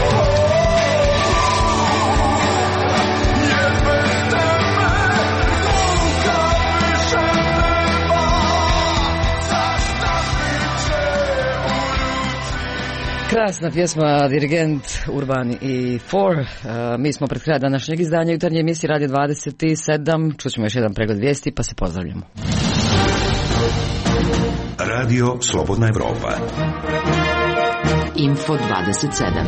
Jer bez tebe zvuka više nema, za šta pićem u ruci. Krasna pjesma, dirigent Urban i Four. Mi smo pred kraja današnjeg izdanja jutarnje emisije Radio 27. Čućemo još jedan pregled vijesti pa se pozdravljamo. Radio Slobodna Evropa. Info 27.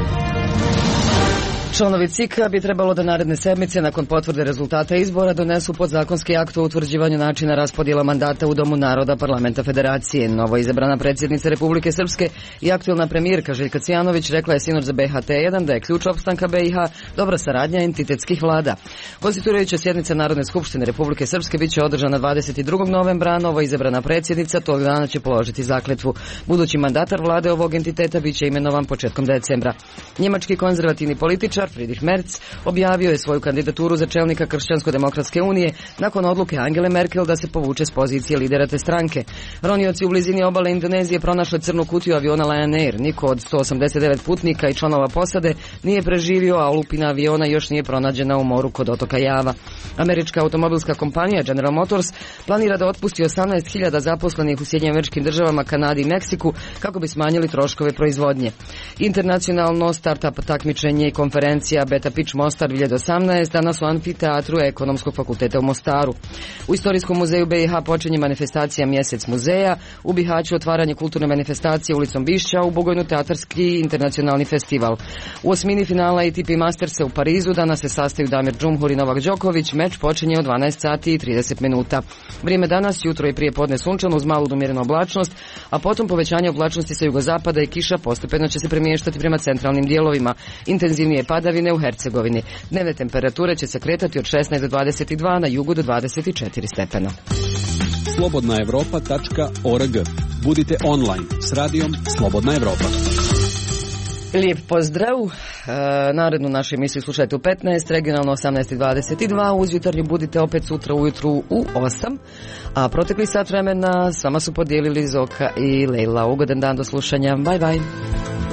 Članovi CIK-a bi trebalo da naredne sedmice nakon potvrde rezultata izbora donesu podzakonski akt o utvrđivanju načina raspodjela mandata u Domu naroda Parlamenta Federacije. Novo izabrana predsjednica Republike Srpske i aktuelna premijerka Željka Cijanović rekla je sinoć za BHT1 da je ključ opstanka BiH dobra saradnja entitetskih vlada. Konstituirajuća sjednica Narodne skupštine Republike Srpske biće održana 22. novembra, a novo izabrana predsjednica tog dana će položiti zakletvu. Budući mandatar vlade ovog entiteta biće imenovan početkom decembra. Njemački konzervativni političar Friedrich Merz objavio je svoju kandidaturu za čelnika Kršćansko-demokratske unije nakon odluke Angele Merkel da se povuče s pozicije lidera te stranke. Ronioci u blizini obale Indonezije pronašli crnu kutiju aviona Lion Air. Niko od 189 putnika i članova posade nije preživio, a olupina aviona još nije pronađena u moru kod otoka Java. Američka automobilska kompanija General Motors planira da otpusti 18.000 zaposlenih u Sjedinjenim Američkim Državama, Kanadi i Meksiku kako bi smanjili troškove proizvodnje. Internacionalno startup takmičenje i konferencija Beta Pitch Mostar 2018 danas u amfiteatru Ekonomskog fakulteta u Mostaru. U Istorijskom muzeju BiH počinje manifestacija Mjesec muzeja, u Bihaću otvaranje kulturne manifestacije ulicom Bišća, u Bugojnu teatarski internacionalni festival. U osmini finala ATP Mastersa u Parizu danas se sastaju Damir Džumhur i Novak Đoković, meč počinje od 12 sati i 30 minuta. Vrijeme danas, jutro i prije podne sunčano uz malu umjerenu oblačnost, a potom povećanje oblačnosti sa jugozapada i kiša postepeno će se premještati prema centralnim dijelovima. Intenzivnije padavine u Hercegovini. Dnevne temperature će se kretati od 16 do 22, na jugu do 24 stepena. slobodnaevropa.org. Budite online s radijom Slobodna Evropa. Lijep pozdrav. Narednu našu emisiju slušajte u 15, regionalno 18:22. Uz jutarnju budite opet sutra ujutru u 8. A protekli sat vremena s vama su podijelili Zoka i Lejla. Ugodan dan do slušanja. Bye bye.